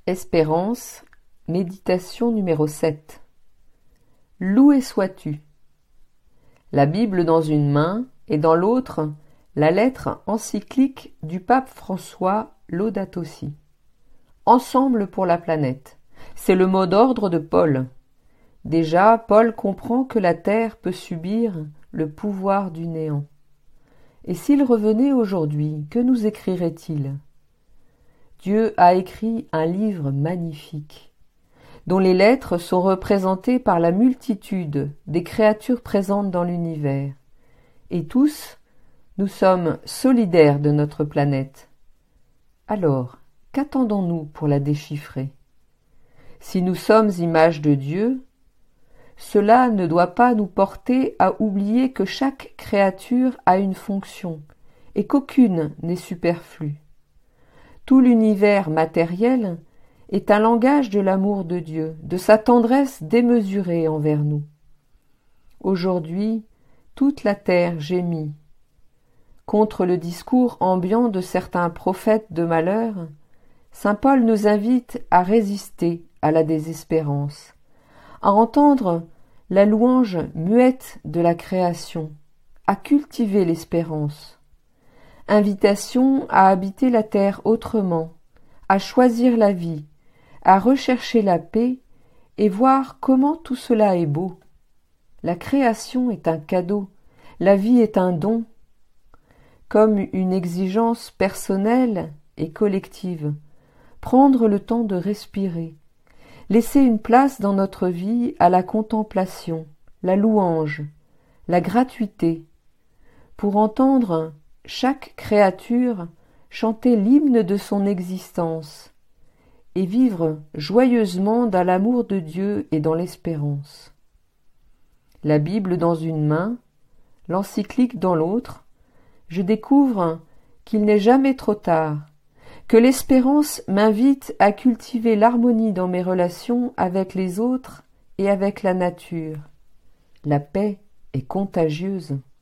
Espérance, méditation numéro 7. Loué sois-tu. La Bible dans une main et dans l'autre, la lettre encyclique du pape François Laudato Si. Ensemble pour la planète. C'est le mot d'ordre de Paul. Déjà, Paul comprend que la Terre peut subir le pouvoir du néant. Et s'il revenait aujourd'hui, que nous écrirait-il ? Dieu a écrit un livre magnifique, dont les lettres sont représentées par la multitude des créatures présentes dans l'univers. Et tous, nous sommes solidaires de notre planète. Alors, qu'attendons-nous pour la déchiffrer ? Si nous sommes images de Dieu, cela ne doit pas nous porter à oublier que chaque créature a une fonction et qu'aucune n'est superflue. Tout l'univers matériel est un langage de l'amour de Dieu, de sa tendresse démesurée envers nous. Aujourd'hui, toute la terre gémit. Contre le discours ambiant de certains prophètes de malheur, saint Paul nous invite à résister à la désespérance, à entendre la louange muette de la création, à cultiver l'espérance. Invitation à habiter la terre autrement, à choisir la vie, à rechercher la paix et voir comment tout cela est beau. La création est un cadeau, la vie est un don, comme une exigence personnelle et collective. Prendre le temps de respirer, laisser une place dans notre vie à la contemplation, la louange, la gratuité, pour entendre chaque créature chanter l'hymne de son existence et vivre joyeusement dans l'amour de Dieu et dans l'espérance. La Bible dans une main, l'encyclique dans l'autre, je découvre qu'il n'est jamais trop tard, que l'espérance m'invite à cultiver l'harmonie dans mes relations avec les autres et avec la nature. La paix est contagieuse.